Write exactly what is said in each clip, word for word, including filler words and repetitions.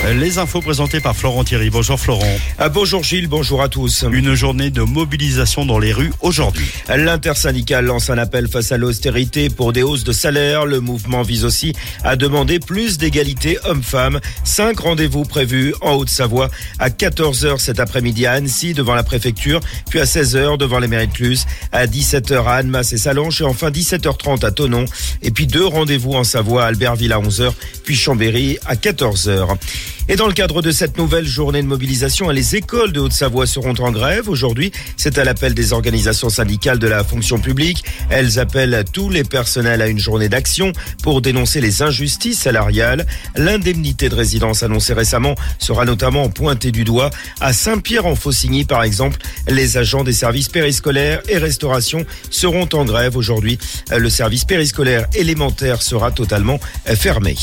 Les infos présentées par Florent Thierry. Bonjour Florent. Ah, bonjour Gilles, bonjour à tous. Une journée de mobilisation dans les rues aujourd'hui. L'intersyndicale lance un appel face à l'austérité pour des hausses de salaire. Le mouvement vise aussi à demander plus d'égalité hommes-femmes. Cinq rendez-vous prévus en Haute-Savoie à quatorze heures cet après-midi à Annecy devant la préfecture, puis à seize heures devant les mairies de Cluses, à dix-sept heures à Annemasse et Sallanches et enfin dix-sept heures trente à Thonon. Et puis deux rendez-vous en Savoie à Albertville à onze heures, puis Chambéry à quatorze heures. Et dans le cadre de cette nouvelle journée de mobilisation, les écoles de Haute-Savoie seront en grève. Aujourd'hui, c'est à l'appel des organisations syndicales de la fonction publique. Elles appellent tous les personnels à une journée d'action pour dénoncer les injustices salariales. L'indemnité de résidence annoncée récemment sera notamment pointée du doigt. À Saint-Pierre-en-Faucigny, par exemple, les agents des services périscolaires et restauration seront en grève aujourd'hui. Le service périscolaire élémentaire sera totalement fermé.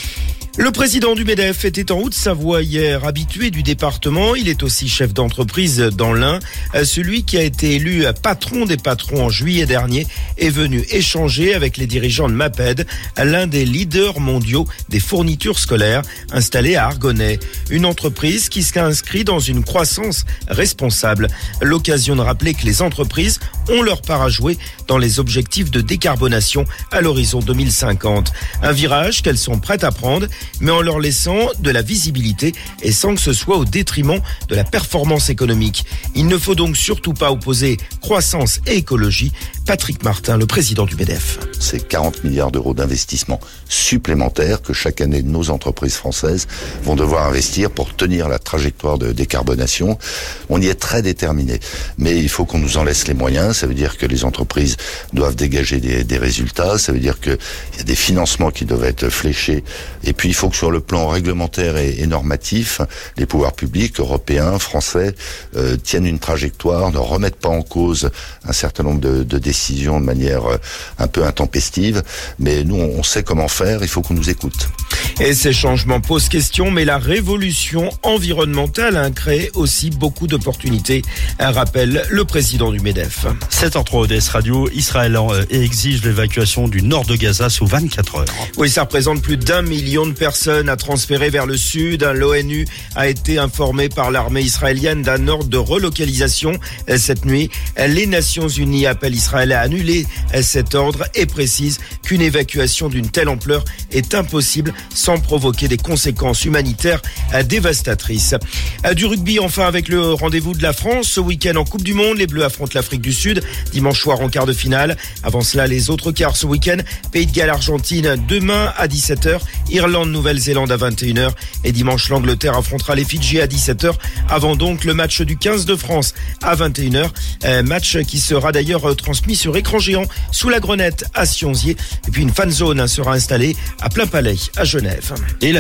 Le président du MEDEF était en Haute-Savoie hier, habitué du département. Il est aussi chef d'entreprise dans l'Ain. Celui qui a été élu patron des patrons en juillet dernier est venu échanger avec les dirigeants de MAPED, l'un des leaders mondiaux des fournitures scolaires installé à Argonay. Une entreprise qui s'inscrit dans une croissance responsable. L'occasion de rappeler que les entreprises ont leur part à jouer dans les objectifs de décarbonation à l'horizon deux mille cinquante. Un virage qu'elles sont prêtes à prendre, mais en leur laissant de la visibilité et sans que ce soit au détriment de la performance économique. Il ne faut donc surtout pas opposer croissance et écologie. Patrick Martin, le président du MEDEF. C'est quarante milliards d'euros d'investissement supplémentaires que chaque année nos entreprises françaises vont devoir investir pour tenir la trajectoire de décarbonation. On y est très déterminé, mais il faut qu'on nous en laisse les moyens. Ça veut dire que les entreprises doivent dégager des, des résultats. Ça veut dire qu'il y a des financements qui doivent être fléchés. Et puis il faut que sur le plan réglementaire et, et normatif, les pouvoirs publics européens, français, euh, tiennent une trajectoire, ne remettent pas en cause un certain nombre de, de décisions de manière euh, un peu intempestive. Mais nous, on sait comment faire, il faut qu'on nous écoute. Et ces changements posent question, mais la révolution environnementale a créé aussi beaucoup d'opportunités, rappelle le président du MEDEF. sept heures trois O D S Radio, Israël exige l'évacuation du nord de Gaza sous vingt-quatre heures. Oui, ça représente plus d'un million de personnes à transférer vers le sud. L'ONU a été informée par l'armée israélienne d'un ordre de relocalisation cette nuit. Les Nations Unies appellent Israël à annuler cet ordre et précisent qu'une évacuation d'une telle ampleur est impossible sans provoquer des conséquences humanitaires dévastatrices. Du rugby enfin avec le rendez-vous de la France. Ce week-end en Coupe du Monde, les Bleus affrontent l'Afrique du Sud dimanche soir en quart de finale. Avant cela, les autres quarts ce week-end. Pays de Galles, Argentine demain à dix-sept heures. Irlande, Nouvelle-Zélande à vingt et une heures. Et dimanche, l'Angleterre affrontera les Fidji à dix-sept heures. Avant donc le match du quinze de France à vingt et une heures. Euh, match qui sera d'ailleurs transmis sur écran géant sous la Grenette à Sionzier. Et puis une fan zone sera installée à Plain Palais à Genève. Et la